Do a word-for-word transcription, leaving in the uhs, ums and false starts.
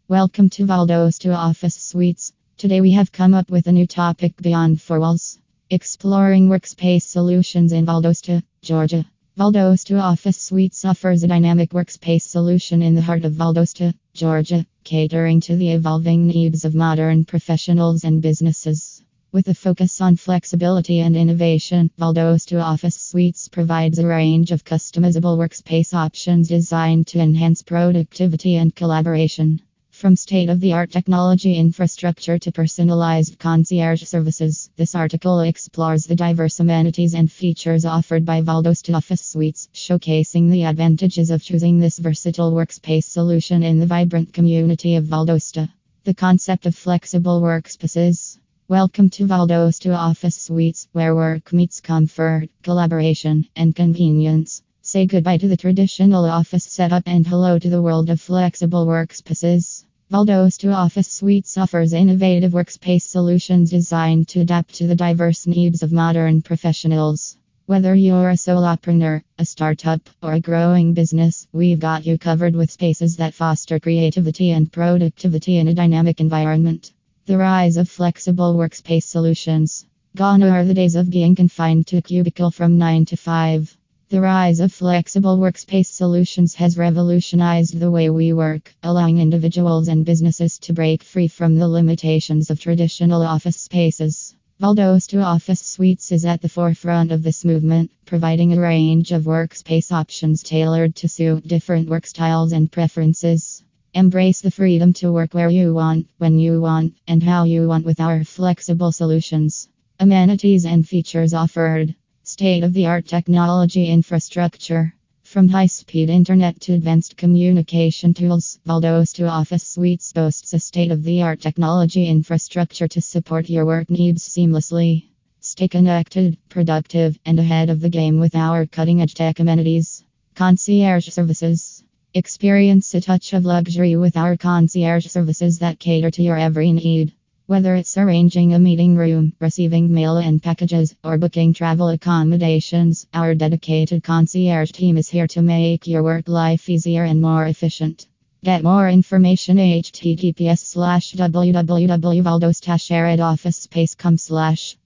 Welcome to Valdos to Office Suites. Today we have come up with a new topic beyond four walls. Exploring workspace solutions in Valdosta, Georgia. Valdosta Office Suites offers a dynamic workspace solution in the heart of Valdosta, Georgia, catering to the evolving needs of modern professionals and businesses. With a focus on flexibility and innovation, Valdosta Office Suites provides a range of customizable workspace options designed to enhance productivity and collaboration. From state-of-the-art technology infrastructure to personalized concierge services, this article explores the diverse amenities and features offered by Valdosta Office Suites, showcasing the advantages of choosing this versatile workspace solution in the vibrant community of Valdosta. The concept of flexible workspaces. Welcome to Valdosta Office Suites, where work meets comfort, collaboration, and convenience. Say goodbye to the traditional office setup and hello to the world of flexible workspaces. Valdosta Office Suites offers innovative workspace solutions designed to adapt to the diverse needs of modern professionals. Whether you're a solopreneur, a startup, or a growing business, we've got you covered with spaces that foster creativity and productivity in a dynamic environment. The rise of flexible workspace solutions. Gone are the days of being confined to a cubicle from nine to five. The rise of flexible workspace solutions has revolutionized the way we work, allowing individuals and businesses to break free from the limitations of traditional office spaces. Valdosta Office Suites is at the forefront of this movement, providing a range of workspace options tailored to suit different work styles and preferences. Embrace the freedom to work where you want, when you want, and how you want with our flexible solutions. Amenities and features offered. State-of-the-art technology infrastructure. From high-speed internet to advanced communication tools, Valdosta Office Suites boasts a state-of-the-art technology infrastructure to support your work needs seamlessly. Stay connected, productive, and ahead of the game with our cutting-edge tech amenities. Concierge services. Experience a touch of luxury with our concierge services that cater to your every need. Whether it's arranging a meeting room, receiving mail and packages, or booking travel accommodations, our dedicated concierge team is here to make your work life easier and more efficient. Get more information https slash www.valdosta shared office space com slash